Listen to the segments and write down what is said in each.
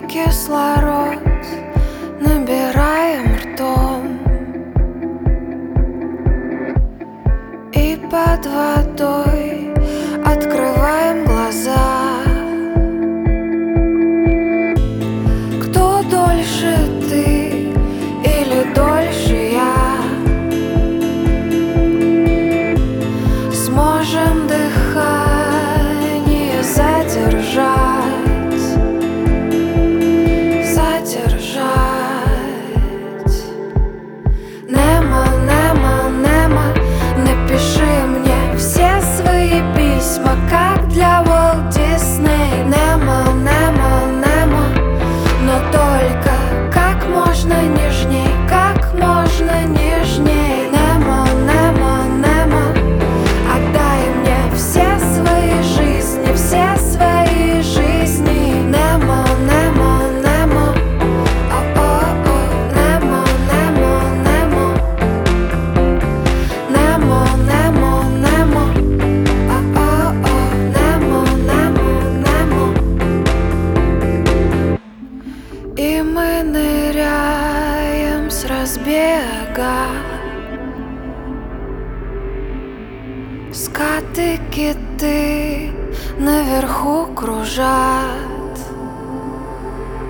кислород набираем ртом, и под водой открываем глаза. Кто дольше, ты или дольше я? Сможем дыхание задержать. Немо, Немо, Немо, напиши мне все свои письма, как для Walt Disney. Немо, Немо, Немо, но только как можно нежней, как можно нежней. Немо, Немо, Немо, отдай мне все свои жизни, все свои жизни. Немо, Немо, Немо, о-о-о, Немо, Немо, Немо, Немо, Немо, Немо, о-о-о, Немо, Немо, Немо. И мы ныряем с разбега. Скаты, киты наверху кружат.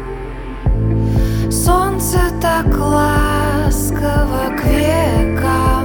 Солнце так ласково к векам.